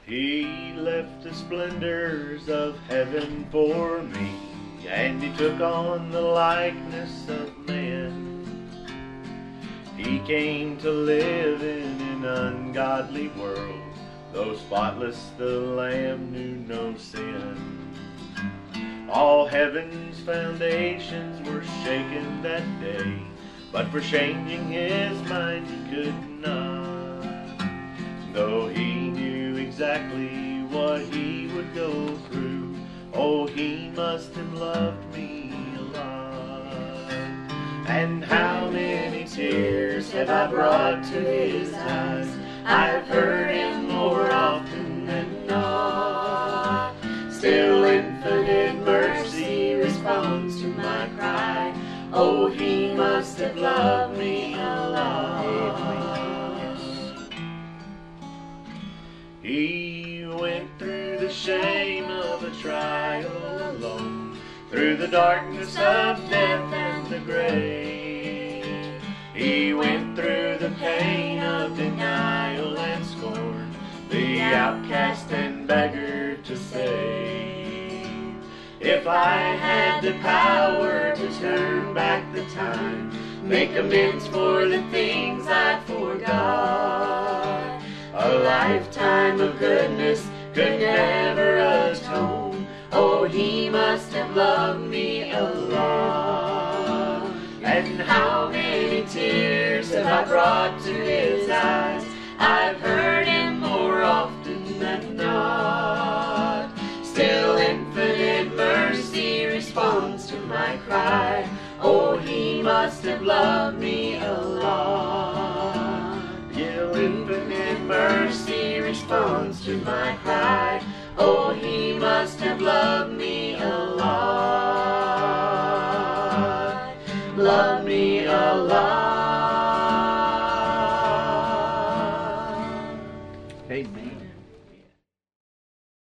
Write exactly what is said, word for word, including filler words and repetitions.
He left the splendors of heaven for me, and he took on the likeness of man. He came to live in an ungodly world, though spotless the Lamb knew no sin. All heaven's foundations were shaken that day, but for changing his mind he could not. Though he knew exactly what he would go through, oh, he must have loved me a lot. And how many tears have I brought to his eyes? I've heard him more often than not. Still infinite mercy responds to my cry. Oh, he must have loved me a lot. He went through the shame of a trial alone, through the darkness of death and the grave. He went through the pain of denial and scorn, the outcast and beggar to save. If I had the power to turn back the time, make amends for the things I forgot, a lifetime of goodness could never atone. Oh, he must have loved me a lot. And how many tears have I brought to his eyes? I've heard him more often than not. Still infinite mercy responds to my cry. Oh, he must have loved me a lot. Yeah, infinite mercy responds to my cry. Oh, he must have loved me a lot. Loved me a lot.